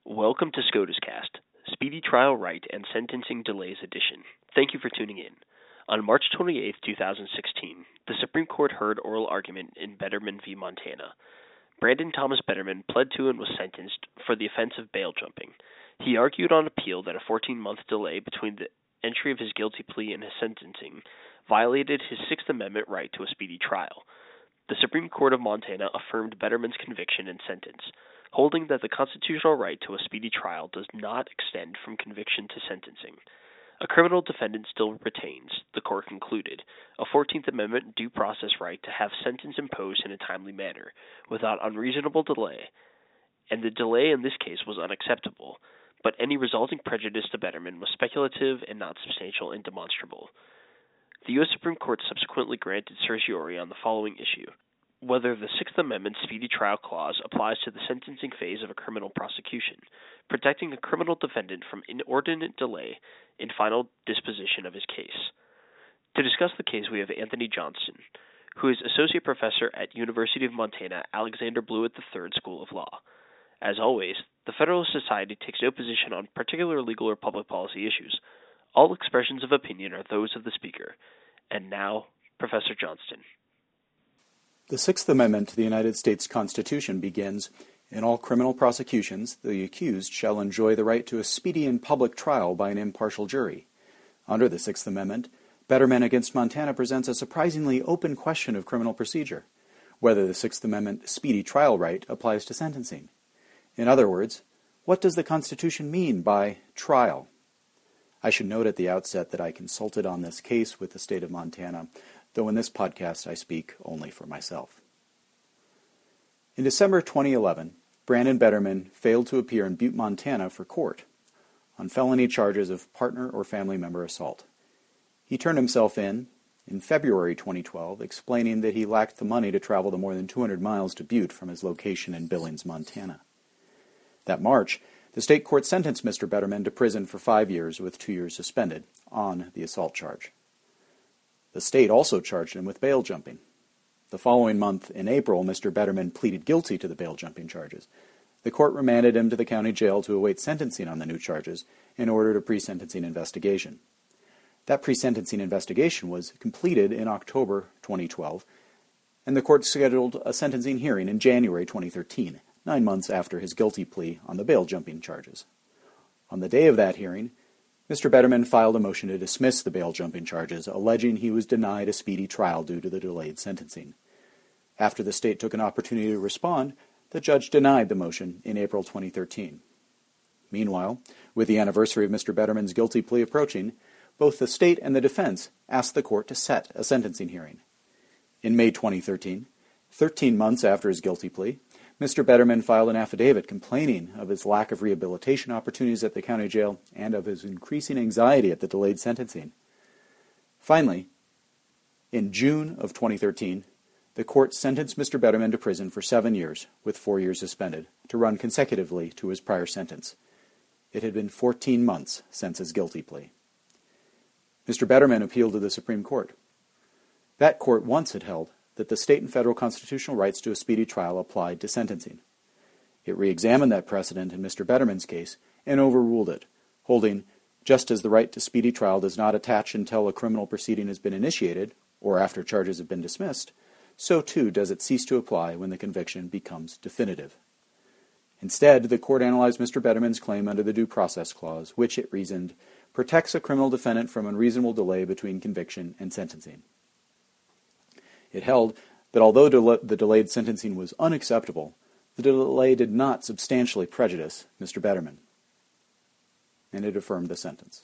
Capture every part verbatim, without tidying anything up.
Welcome to SCOTUS Cast, Speedy Trial Right and Sentencing Delays Edition. Thank you for tuning in. On March twenty-eighth, two thousand sixteen, the Supreme Court heard oral argument in Betterman v. Montana. Brandon Thomas Betterman pled to and was sentenced for the offense of bail jumping. He argued on appeal that a fourteen-month delay between the entry of his guilty plea and his sentencing violated his Sixth Amendment right to a speedy trial. The Supreme Court of Montana affirmed Betterman's conviction and sentence, holding that the constitutional right to a speedy trial does not extend from conviction to sentencing. A criminal defendant still retains, the court concluded, a fourteenth Amendment due process right to have sentence imposed in a timely manner, without unreasonable delay, and the delay in this case was unacceptable, but any resulting prejudice to Betterman was speculative and not substantial and demonstrable. The U S Supreme Court subsequently granted certiorari on the following issue: whether the Sixth Amendment Speedy Trial Clause applies to the sentencing phase of a criminal prosecution, protecting a criminal defendant from inordinate delay in final disposition of his case. To discuss the case, we have Anthony Johnston, who is Associate Professor at University of Montana Alexander Blewett the third School of Law. As always, the Federalist Society takes no position on particular legal or public policy issues. All expressions of opinion are those of the speaker. And now, Professor Johnston. The Sixth Amendment to the United States Constitution begins, "In all criminal prosecutions, the accused shall enjoy the right to a speedy and public trial by an impartial jury." Under the Sixth Amendment, Betterman against Montana presents a surprisingly open question of criminal procedure: whether the Sixth Amendment speedy trial right applies to sentencing. In other words, what does the Constitution mean by trial? I should note at the outset that I consulted on this case with the state of Montana, though in this podcast I speak only for myself. In December twenty eleven, Brandon Betterman failed to appear in Butte, Montana for court on felony charges of partner or family member assault. He turned himself in in February twenty twelve, explaining that he lacked the money to travel the more than two hundred miles to Butte from his location in Billings, Montana. That March, the state court sentenced Mister Betterman to prison for five years with two years suspended on the assault charge. The state also charged him with bail jumping. The following month, in April, Mister Betterman pleaded guilty to the bail jumping charges. The court remanded him to the county jail to await sentencing on the new charges and ordered a pre-sentencing investigation. That pre-sentencing investigation was completed in October twenty twelve, and the court scheduled a sentencing hearing in January twenty thirteen, nine months after his guilty plea on the bail jumping charges. On the day of that hearing, Mister Betterman filed a motion to dismiss the bail jumping charges, alleging he was denied a speedy trial due to the delayed sentencing. After the state took an opportunity to respond, the judge denied the motion in April twenty thirteen. Meanwhile, with the anniversary of Mister Betterman's guilty plea approaching, both the state and the defense asked the court to set a sentencing hearing. In May twenty thirteen, thirteen months after his guilty plea, Mister Betterman filed an affidavit complaining of his lack of rehabilitation opportunities at the county jail and of his increasing anxiety at the delayed sentencing. Finally, in June of twenty thirteen, the court sentenced Mister Betterman to prison for seven years, with four years suspended, to run consecutively to his prior sentence. It had been fourteen months since his guilty plea. Mister Betterman appealed to the Supreme Court. That court once had held that the state and federal constitutional rights to a speedy trial applied to sentencing. It re-examined that precedent in Mister Betterman's case and overruled it, holding, just as the right to speedy trial does not attach until a criminal proceeding has been initiated, or after charges have been dismissed, so too does it cease to apply when the conviction becomes definitive. Instead, the court analyzed Mister Betterman's claim under the Due Process Clause, which, it reasoned, protects a criminal defendant from unreasonable delay between conviction and sentencing. It held that although del- the delayed sentencing was unacceptable, the delay did not substantially prejudice Mister Betterman, and it affirmed the sentence.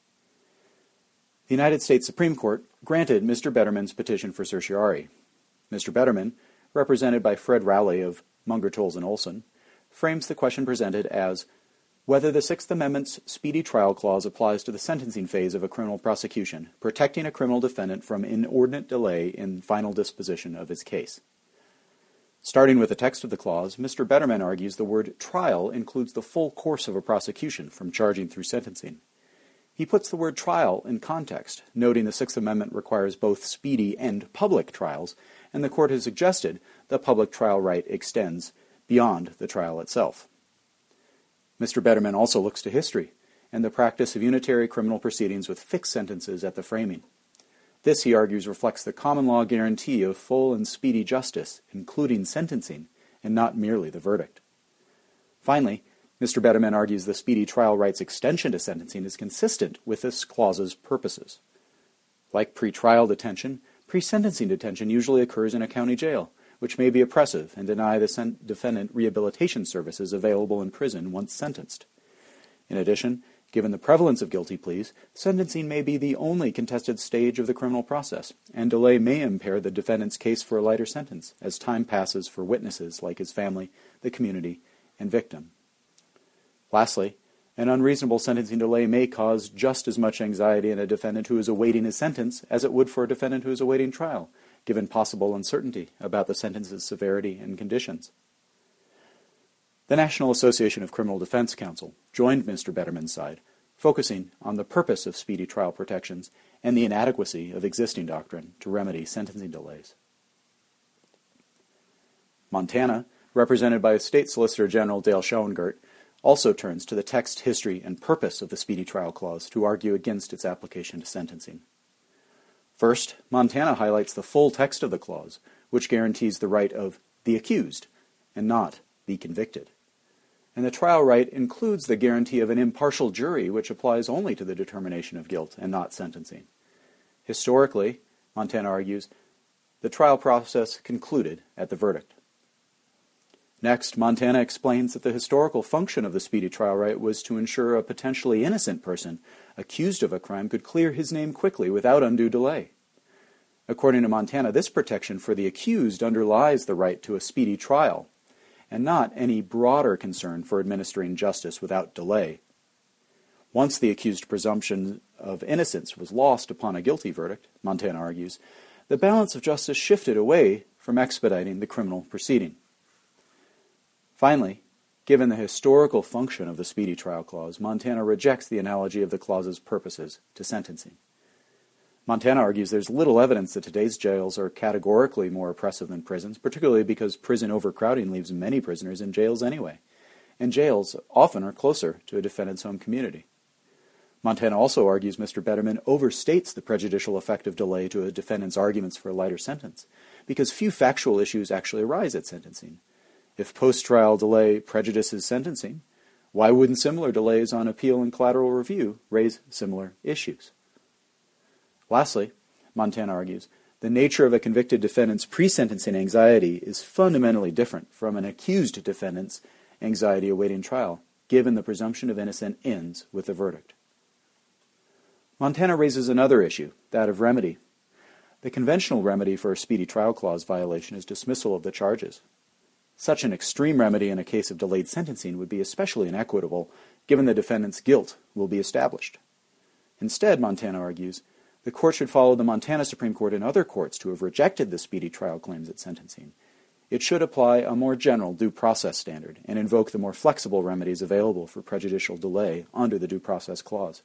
The United States Supreme Court granted Mister Betterman's petition for certiorari. Mister Betterman, represented by Fred Rowley of Munger, Tolles and Olson, frames the question presented as whether the Sixth Amendment's Speedy Trial Clause applies to the sentencing phase of a criminal prosecution, protecting a criminal defendant from inordinate delay in final disposition of his case. Starting with the text of the clause, Mister Betterman argues the word trial includes the full course of a prosecution, from charging through sentencing. He puts the word trial in context, noting the Sixth Amendment requires both speedy and public trials, and the court has suggested the public trial right extends beyond the trial itself. Mister Betterman also looks to history and the practice of unitary criminal proceedings with fixed sentences at the framing. This, he argues, reflects the common law guarantee of full and speedy justice, including sentencing, and not merely the verdict. Finally, Mister Betterman argues the speedy trial right's extension to sentencing is consistent with this clause's purposes. Like pre-trial detention, pre-sentencing detention usually occurs in a county jail, which may be oppressive and deny the sen- defendant rehabilitation services available in prison once sentenced. In addition, given the prevalence of guilty pleas, sentencing may be the only contested stage of the criminal process, and delay may impair the defendant's case for a lighter sentence as time passes for witnesses like his family, the community, and victim. Lastly, an unreasonable sentencing delay may cause just as much anxiety in a defendant who is awaiting his sentence as it would for a defendant who is awaiting trial, given possible uncertainty about the sentence's severity and conditions. The National Association of Criminal Defense Counsel joined Mister Betterman's side, focusing on the purpose of speedy trial protections and the inadequacy of existing doctrine to remedy sentencing delays. Montana, represented by State Solicitor General Dale Schoengart, also turns to the text, history, and purpose of the Speedy Trial Clause to argue against its application to sentencing. First, Montana highlights the full text of the clause, which guarantees the right of the accused and not the convicted. And the trial right includes the guarantee of an impartial jury, which applies only to the determination of guilt and not sentencing. Historically, Montana argues, the trial process concluded at the verdict. Next, Montana explains that the historical function of the speedy trial right was to ensure a potentially innocent person accused of a crime could clear his name quickly without undue delay. According to Montana, this protection for the accused underlies the right to a speedy trial, and not any broader concern for administering justice without delay. Once the accused presumption of innocence was lost upon a guilty verdict, Montana argues, the balance of justice shifted away from expediting the criminal proceeding. Finally, given the historical function of the Speedy Trial Clause, Montana rejects the analogy of the clause's purposes to sentencing. Montana argues there's little evidence that today's jails are categorically more oppressive than prisons, particularly because prison overcrowding leaves many prisoners in jails anyway, and jails often are closer to a defendant's home community. Montana also argues Mister Betterman overstates the prejudicial effect of delay to a defendant's arguments for a lighter sentence, because few factual issues actually arise at sentencing. If post-trial delay prejudices sentencing, why wouldn't similar delays on appeal and collateral review raise similar issues? Lastly, Montana argues, the nature of a convicted defendant's pre-sentencing anxiety is fundamentally different from an accused defendant's anxiety awaiting trial, given the presumption of innocence ends with the verdict. Montana raises another issue, that of remedy. The conventional remedy for a Speedy Trial Clause violation is dismissal of the charges. Such an extreme remedy in a case of delayed sentencing would be especially inequitable, given the defendant's guilt will be established. Instead, Montana argues, the court should follow the Montana Supreme Court and other courts to have rejected the speedy trial claims at sentencing. It should apply a more general due process standard and invoke the more flexible remedies available for prejudicial delay under the Due Process Clause.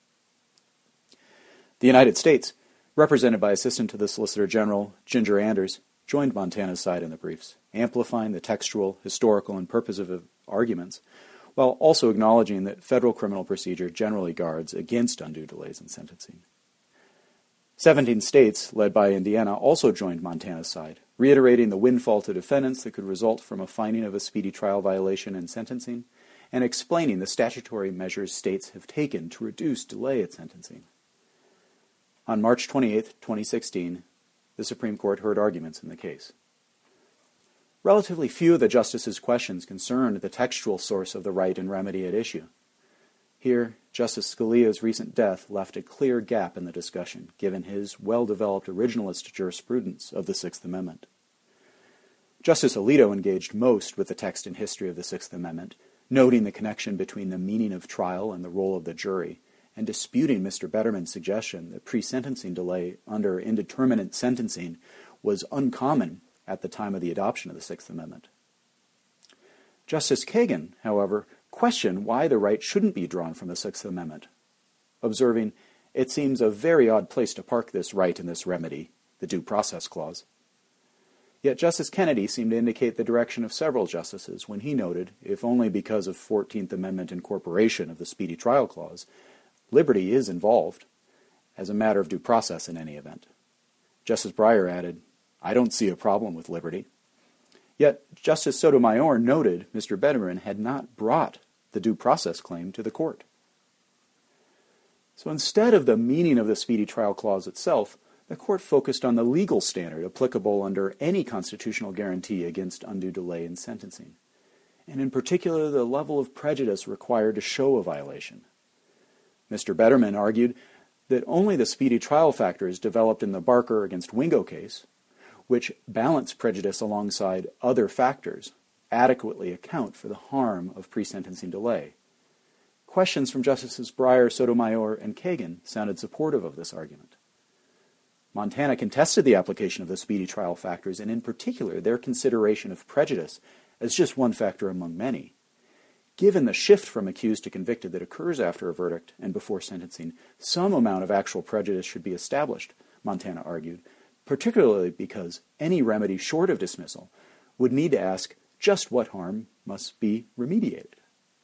The United States, represented by Assistant to the Solicitor General Ginger Anders, joined Montana's side in the briefs, amplifying the textual, historical, and purposive arguments, while also acknowledging that federal criminal procedure generally guards against undue delays in sentencing. Seventeen states, led by Indiana, also joined Montana's side, reiterating the windfall to defendants that could result from a finding of a speedy trial violation in sentencing, and explaining the statutory measures states have taken to reduce delay at sentencing. On March twenty-eighth, twenty sixteen, the Supreme Court heard arguments in the case. Relatively few of the justices' questions concerned the textual source of the right and remedy at issue. Here, Justice Scalia's recent death left a clear gap in the discussion, given his well-developed originalist jurisprudence of the Sixth Amendment. Justice Alito engaged most with the text and history of the Sixth Amendment, noting the connection between the meaning of trial and the role of the jury, and disputing Mister Betterman's suggestion that pre-sentencing delay under indeterminate sentencing was uncommon at the time of the adoption of the Sixth Amendment. Justice Kagan, however, questioned why the right shouldn't be drawn from the Sixth Amendment, observing, "It seems a very odd place to park this right and this remedy, the Due Process Clause." Yet Justice Kennedy seemed to indicate the direction of several justices when he noted, if only because of fourteenth Amendment incorporation of the Speedy Trial Clause, liberty is involved, as a matter of due process in any event. Justice Breyer added, I don't see a problem with liberty. Yet Justice Sotomayor noted Mister Bederman had not brought the due process claim to the court. So instead of the meaning of the Speedy Trial Clause itself, the court focused on the legal standard applicable under any constitutional guarantee against undue delay in sentencing, and in particular the level of prejudice required to show a violation. Mister Bederman argued that only the speedy trial factors developed in the Barker against Wingo case, which balance prejudice alongside other factors, adequately account for the harm of pre-sentencing delay. Questions from Justices Breyer, Sotomayor, and Kagan sounded supportive of this argument. Montana contested the application of the speedy trial factors, and in particular their consideration of prejudice as just one factor among many. Given the shift from accused to convicted that occurs after a verdict and before sentencing, some amount of actual prejudice should be established, Montana argued, particularly because any remedy short of dismissal would need to ask just what harm must be remediated.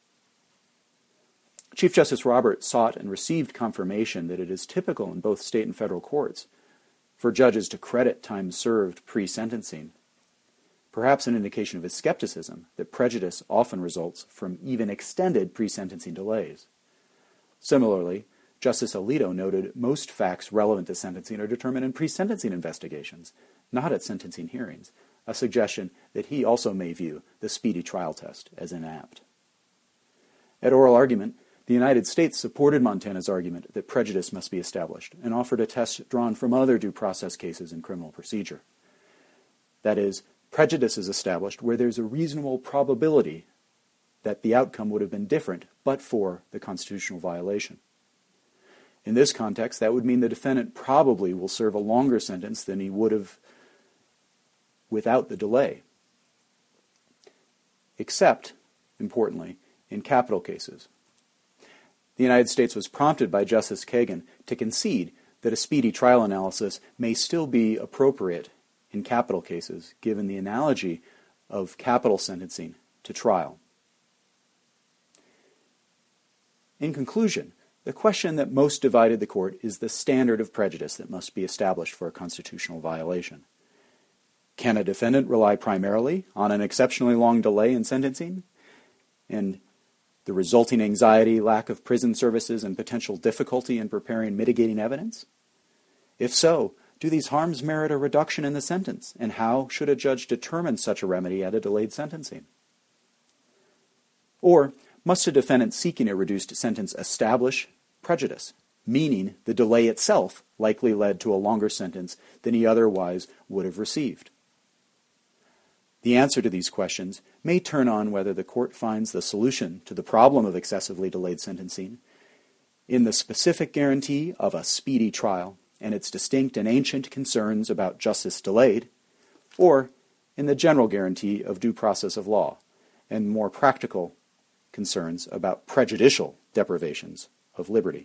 Chief Justice Roberts sought and received confirmation that it is typical in both state and federal courts for judges to credit time served pre-sentencing, perhaps an indication of his skepticism that prejudice often results from even extended pre-sentencing delays. Similarly, Justice Alito noted most facts relevant to sentencing are determined in pre-sentencing investigations, not at sentencing hearings, a suggestion that he also may view the speedy trial test as inapt. At oral argument, the United States supported Montana's argument that prejudice must be established and offered a test drawn from other due process cases in criminal procedure. That is, prejudice is established where there's a reasonable probability that the outcome would have been different but for the constitutional violation. In this context, that would mean the defendant probably will serve a longer sentence than he would have without the delay, except, importantly, in capital cases. The United States was prompted by Justice Kagan to concede that a speedy trial analysis may still be appropriate in capital cases, given the analogy of capital sentencing to trial. In conclusion, the question that most divided the court is the standard of prejudice that must be established for a constitutional violation. Can a defendant rely primarily on an exceptionally long delay in sentencing and the resulting anxiety, lack of prison services, and potential difficulty in preparing mitigating evidence? If so, do these harms merit a reduction in the sentence, and how should a judge determine such a remedy at a delayed sentencing? Or must a defendant seeking a reduced sentence establish prejudice, meaning the delay itself likely led to a longer sentence than he otherwise would have received? The answer to these questions may turn on whether the court finds the solution to the problem of excessively delayed sentencing in the specific guarantee of a speedy trial and its distinct and ancient concerns about justice delayed, or in the general guarantee of due process of law and more practical concerns about prejudicial deprivations of liberty.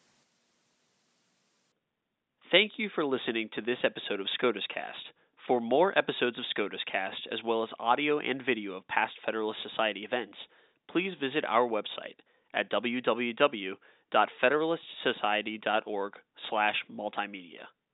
Thank you for listening to this episode of SCOTUS Cast. For more episodes of SCOTUS Cast, as well as audio and video of past Federalist Society events, please visit our website at w w w dot federalist society dot org slash multimedia.